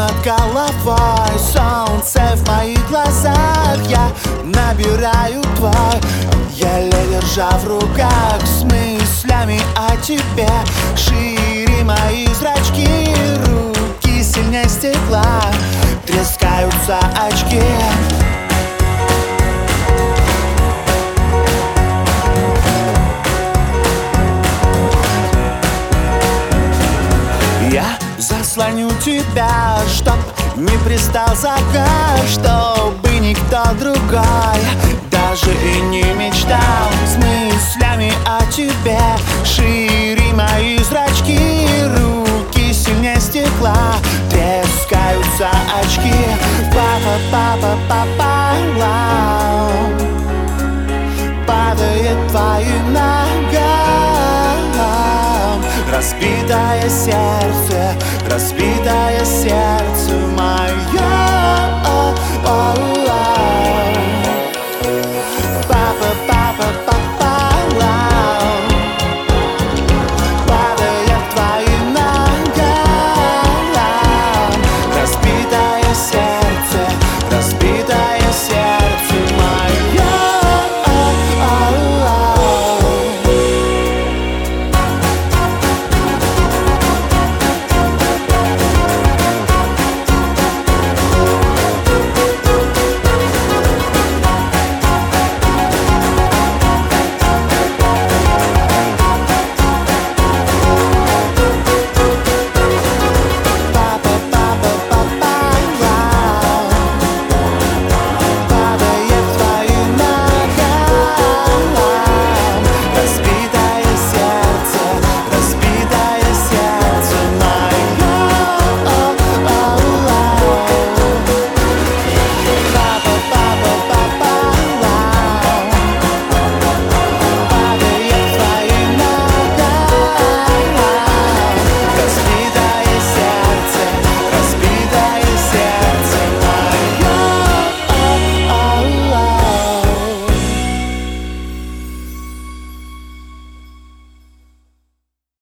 над головой, солнце в моих глазах. Я набираю твой, еле держа в руках, с мыслями о тебе. Шире мои зрачки, руки сильнее стекла, трескаются очки. Я заслоню тебя, чтоб не пристал закат, чтобы никто другой даже и не мечтал. С мыслями о тебе, шире мои зрачки, руки сильнее стекла, трескаются очки. Папа, падает твоим ногам. Разбитое сердце, разбитое сердце.